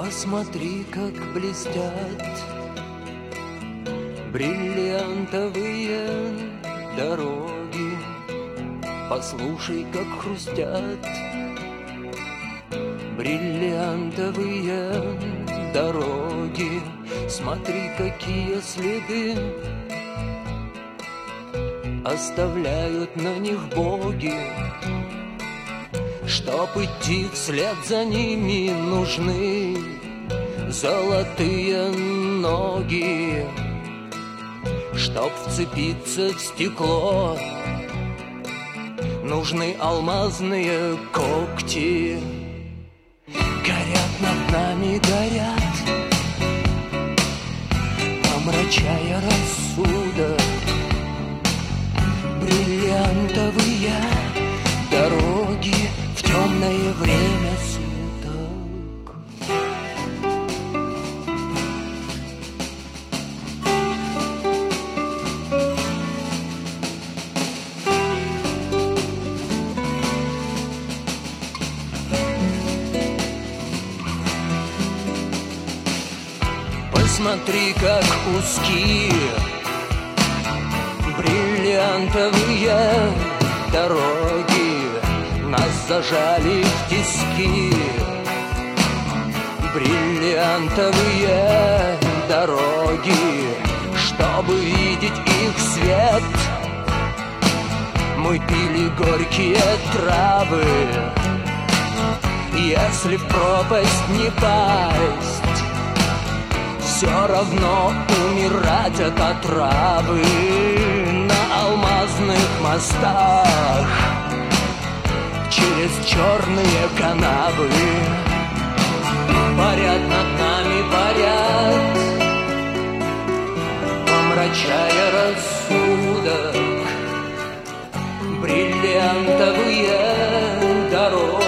Посмотри, как блестят бриллиантовые дороги, послушай, как хрустят бриллиантовые дороги. Смотри, какие следы оставляют на них боги. Чтоб идти вслед за ними, нужны золотые ноги. Чтоб вцепиться в стекло, нужны алмазные когти. Горят над нами, горят, помрачая рассудок, бриллиантовые дороги в темное время суток. Посмотри, как узкие бриллиантовые дороги нас зажали в тиски. Бриллиантовые дороги, чтобы видеть их свет, мы пили горькие травы. Если в пропасть не пасть, все равно умирать от отравы. На алмазных мостах через черные канавы парят над нами, парят, помрачая рассудок, бриллиантовые дороги.